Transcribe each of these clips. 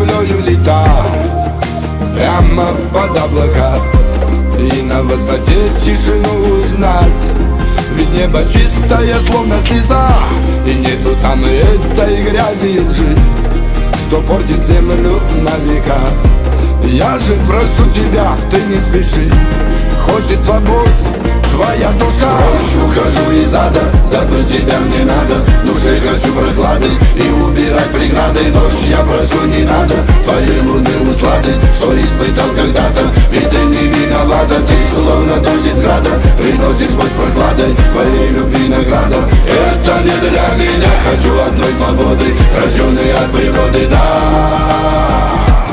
землею летать прямо под облака и на высоте тишину узнать. Ведь небо чистое, словно слеза, и нету там этой грязи и лжи, что портит землю на века. Я же прошу тебя, ты не спеши, хочет свободы твоя душа. Прочь ухожу из ада, забыть тебя мне надо, душе хочу прохлады и убирать преграды. Ночь я прошу, не надо твоей луны услады, что испытал когда-то, ведь ты не виновата. Ты словно дождь из града, приносишь боль с прохладой твоей любви награда. Это не для меня, хочу одной свободы, рожденной от природы, да.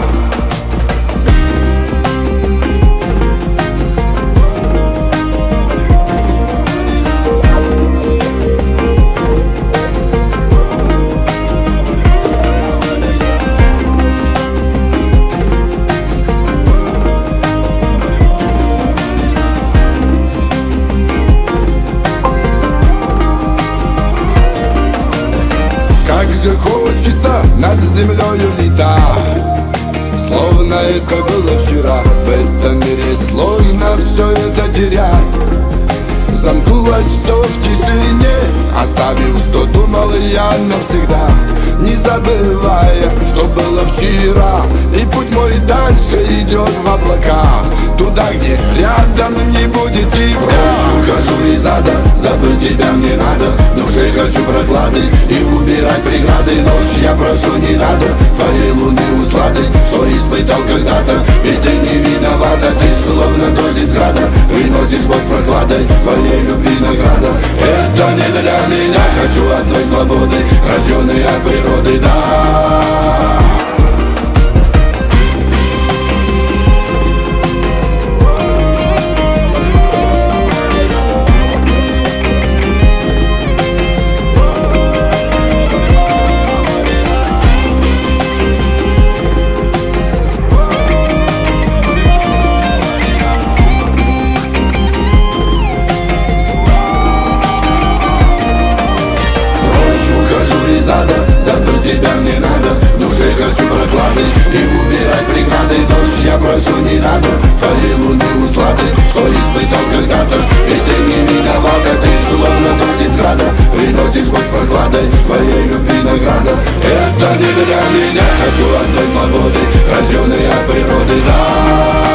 Как же хочется над землею летать, словно это было вчера. В этом мире сложно все это терять. Замкнулось все в тишине, оставив, что думал я навсегда, не забывая, что было вчера. И путь мой дальше идет в облака, туда, где рядом не будет тебя. Ухожу из ада, забыть тебя мне надо, душе хочу прохлады и убирать преграды. Ночь я прошу, не надо твоей луны услады, что испытал когда-то, ведь ты не виновата. Ты словно дождь из града, приносишь боль с прохладой твоей любви награда. Это не для меня, хочу одной свободы, рожденной от природы, да. Забыть тебя мне надо, душе хочу прохлады и убирать преграды. Ночь я прошу, не надо твоей луны услады, что испытал когда-то, ведь ты не виновата. Ты словно дождь из града, приносишь боль с прохладой твоей любви награда. Это не для меня, хочу одной свободы, рожденной от природы, да.